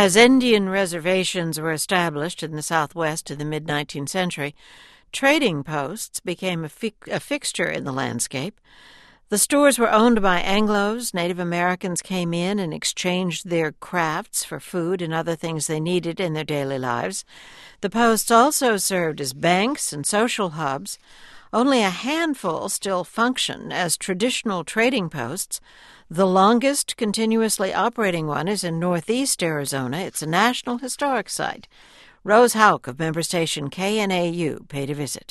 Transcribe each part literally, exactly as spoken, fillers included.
As Indian reservations were established in the Southwest in the mid-nineteenth century, trading posts became a, fi- a fixture in the landscape. The stores were owned by Anglos. Native Americans came in and exchanged their crafts for food and other things they needed in their daily lives. The posts also served as banks and social hubs. Only a handful still function as traditional trading posts. The longest continuously operating one is in northeast Arizona. It's a National Historic Site. Rose Hauk of member station K N A U paid a visit.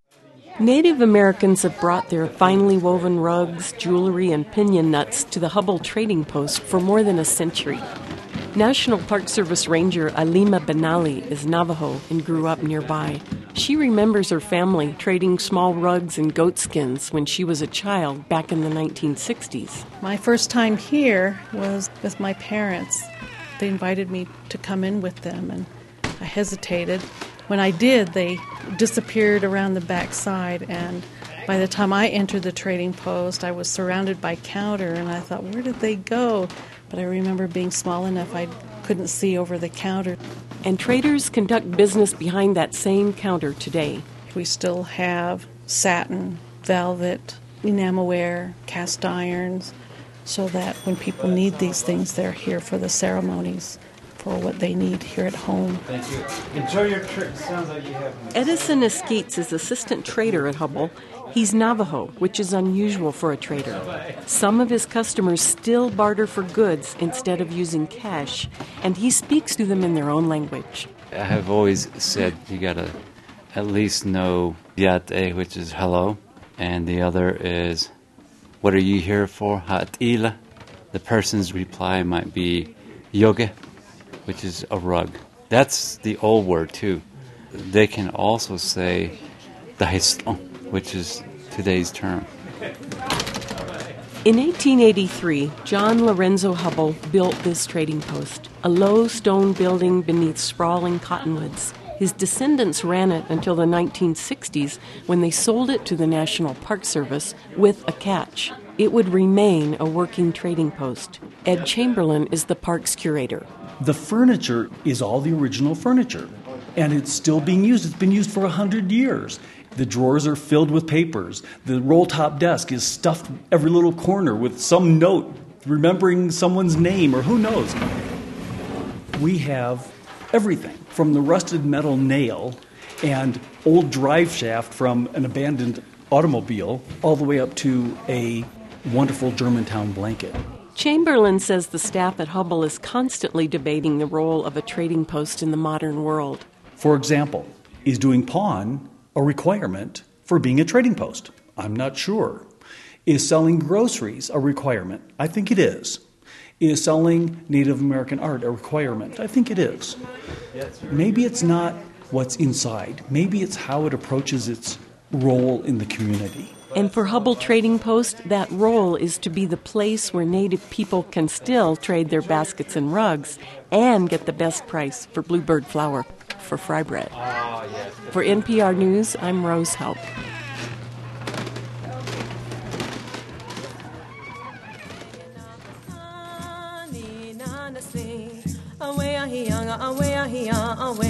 Native Americans have brought their finely woven rugs, jewelry, and piñon nuts to the Hubbell Trading Post for more than a century. National Park Service Ranger Alima Benali is Navajo and grew up nearby. She remembers her family trading small rugs and goat skins when she was a child back in the nineteen sixties. My first time here was with my parents. They invited me to come in with them, and I hesitated. When I did, they disappeared around the back side, and by the time I entered the trading post, I was surrounded by counter, and I thought, where did they go? But I remember being small enough I couldn't see over the counter. And traders conduct business behind that same counter today. We still have satin, velvet, enamelware, cast irons, so that when people need these things, they're here for the ceremonies, for what they need here at home. Thank you. Enjoy your trip. Sounds like you have... Edison Eskeets is assistant trader at Hubbell. He's Navajo, which is unusual for a trader. Some of his customers still barter for goods instead of using cash, and he speaks to them in their own language. I have always said you gotta at least know yate, which is hello, and the other is what are you here for? Ha'ila. The person's reply might be yoge, which is a rug. That's the old word too. They can also say dahiston, which is today's term. In eighteen eighty-three, John Lorenzo Hubbell built this trading post, a low stone building beneath sprawling cottonwoods. His descendants ran it until the nineteen sixties, when they sold it to the National Park Service with a catch. It would remain a working trading post. Ed Chamberlain is the park's curator. The furniture is all the original furniture, and it's still being used. It's been used for one hundred years. The drawers are filled with papers. The roll-top desk is stuffed every little corner with some note remembering someone's name or who knows. We have everything from the rusted metal nail and old drive shaft from an abandoned automobile all the way up to a wonderful Germantown blanket. Chamberlain says the staff at Hubbell is constantly debating the role of a trading post in the modern world. For example, is doing pawn a requirement for being a trading post? I'm not sure. Is selling groceries a requirement? I think it is. Is selling Native American art a requirement? I think it is. Maybe it's not what's inside. Maybe it's how it approaches its role in the community. And for Hubbell Trading Post, that role is to be the place where Native people can still trade their baskets and rugs and get the best price for bluebird flour for fry bread. For N P R News, I'm Rose Hauk. Away,